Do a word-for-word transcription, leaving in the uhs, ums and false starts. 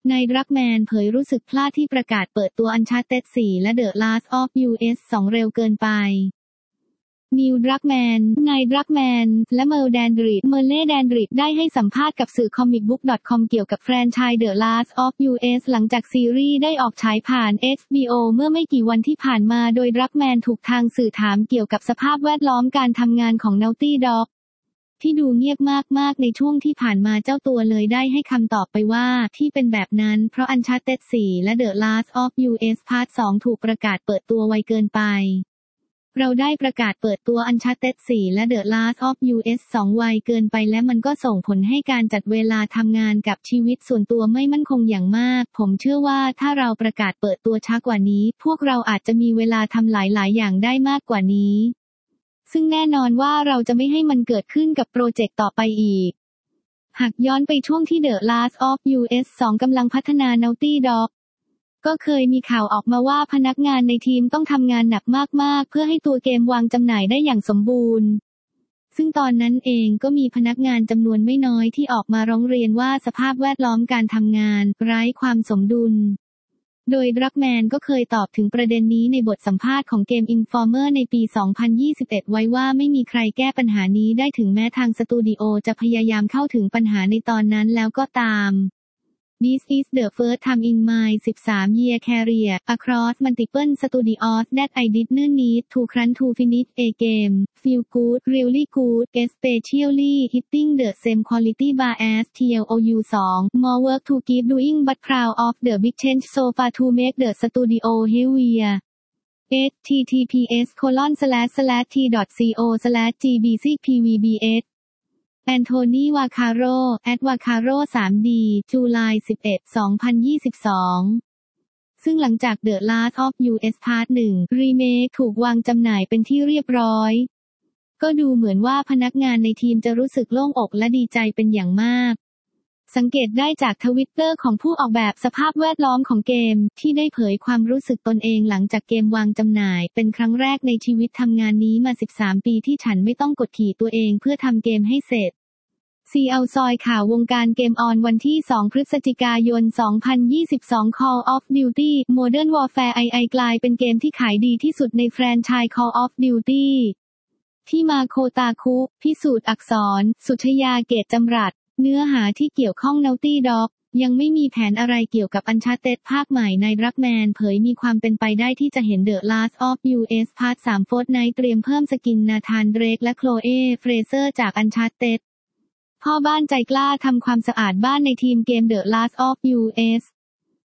นายดรักแมนเผยรู้สึกพลาดที่ประกาศเปิดตัว Uncharted โฟร์ และ The Last of Us ทู เร็วเกินไปนิว ดรักแมน นาย ดรักแมน และเมล แดนดริด เมเล่ แดนดริด ได้ให้สัมภาษณ์กับสื่อ คอมิกบุ๊ก ดอท คอม เกี่ยวกับแฟรนไชส์ The Last of Us หลังจากซีรีส์ได้ออกฉายผ่าน เอช บี โอ เมื่อไม่กี่วันที่ผ่านมาโดยดรักแมนถูกทางสื่อถามเกี่ยวกับสภาพแวดล้อมการทำงานของ Naughty Dog ที่ดูเงียบมากๆในช่วงที่ผ่านมาเจ้าตัวเลยได้ให้คำตอบไปว่าที่เป็นแบบนั้นเพราะ Uncharted โฟร์ และ The Last of Us Part ทู ถูกประกาศเปิดตัวไวเกินไปเราได้ประกาศเปิดตัว Uncharted โฟร์ และ The Last of Us ทู ไวเกินไปและมันก็ส่งผลให้การจัดเวลาทำงานกับชีวิตส่วนตัวไม่มั่นคงอย่างมากผมเชื่อว่าถ้าเราประกาศเปิดตัวช้ากว่านี้พวกเราอาจจะมีเวลาทำหลายๆอย่างได้มากกว่านี้ซึ่งแน่นอนว่าเราจะไม่ให้มันเกิดขึ้นกับโปรเจกต์ต่อไปอีกหากย้อนไปช่วงที่ The Last of Us ทู กำลังพัฒนา Naughty Dogก็เคยมีข่าวออกมาว่าพนักงานในทีมต้องทำงานหนักมากๆเพื่อให้ตัวเกมวางจำหน่ายได้อย่างสมบูรณ์ซึ่งตอนนั้นเองก็มีพนักงานจำนวนไม่น้อยที่ออกมาร้องเรียนว่าสภาพแวดล้อมการทำงานไร้ความสมดุลโดยดรักแมนก็เคยตอบถึงประเด็นนี้ในบทสัมภาษณ์ของ Game Informer ในปี สองพันยี่สิบเอ็ด ไว้ว่าไม่มีใครแก้ปัญหานี้ได้ถึงแม้ทางสตูดิโอจะพยายามเข้าถึงปัญหาในตอนนั้นแล้วก็ตามThis is the first time in my thirty-three year career across multiple studios that I didn't need to crunch to finish a game. Feel good, really good, especially hitting the same quality bar as T L O U two. More work to keep doing but proud of the big change so far to make the studio heavier. https colon slash slash t.co slash gbcpvbsแอนโทนี วาคาโร แอด วาคาโร ทรี ดี จุลาย สิบเอ็ด สองพันยี่สิบสอง ซึ่งหลังจาก The Last of Us Part หนึ่ง Remake ถูกวางจำหน่ายเป็นที่เรียบร้อยก็ดูเหมือนว่าพนักงานในทีมจะรู้สึกโล่งอกและดีใจเป็นอย่างมากสังเกตได้จากทวิตเตอร์ของผู้ออกแบบสภาพแวดล้อมของเกมที่ได้เผยความรู้สึกตนเองหลังจากเกมวางจำหน่ายเป็นครั้งแรกในชีวิตทำงานนี้มาสิบสามปีที่ฉันไม่ต้องกดขี่ตัวเองเพื่อทำเกมให้เสร็จซีเอาซอยข่าววงการเกมออนวันที่สองพฤศจิกายนสองพันยี่สิบสอง Call of Duty Modern Warfare ไอ ไอ กลายเป็นเกมที่ขายดีที่สุดในแฟรนไชส์ Call of Duty ที่มาโคตาคุพิสูจน์อักษรสุชยาเกตจำรัดเนื้อหาที่เกี่ยวข้อง Naughty Dog ยังไม่มีแผนอะไรเกี่ยวกับ Uncharted ภาคใหม่ในดรักแมนเผยมีความเป็นไปได้ที่จะเห็น The Last of Us Part ทรี Fortnite เตรียมเพิ่มสกินนาธาน เดรกและโคลเอ เฟรเซอร์จาก Uncharted พ่อบ้านใจกล้าทำความสะอาดบ้านในทีมเกม The Last of Us